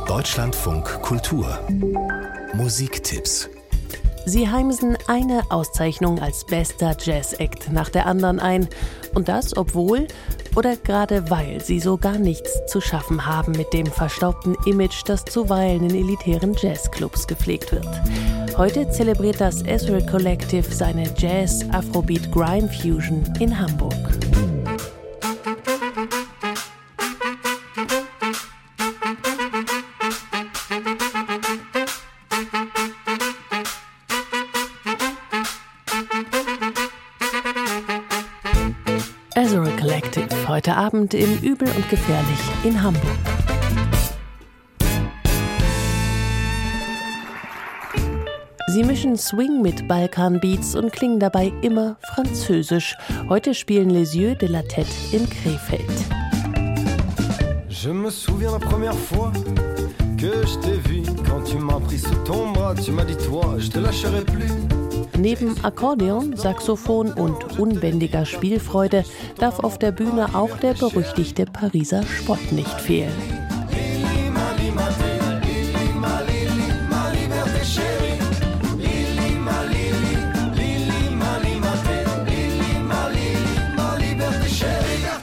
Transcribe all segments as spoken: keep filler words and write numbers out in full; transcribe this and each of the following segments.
Deutschlandfunk Kultur Musiktipps. Sie heimsen eine Auszeichnung als bester Jazz-Act nach der anderen ein. Und das, obwohl oder gerade weil sie so gar nichts zu schaffen haben mit dem verstaubten Image, das zuweilen in elitären Jazzclubs gepflegt wird. Heute zelebriert das Ezra Collective seine Jazz-Afrobeat-Grime-Fusion in Hamburg. Ezra Collective, heute Abend im Übel und Gefährlich in Hamburg. Sie mischen Swing mit Balkan-Beats und klingen dabei immer französisch. Heute spielen Les Yeux de la Tête in Krefeld. Je me souviens la première fois que je t'ai vu, quand tu m'as pris sous ton bras, tu m'as dit toi, je te lâcherai plus. Neben Akkordeon, Saxophon und unbändiger Spielfreude darf auf der Bühne auch der berüchtigte Pariser Spott nicht fehlen.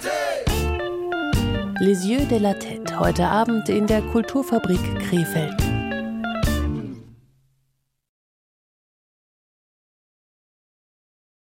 Les Yeux de la Tête, heute Abend in der Kulturfabrik Krefeld.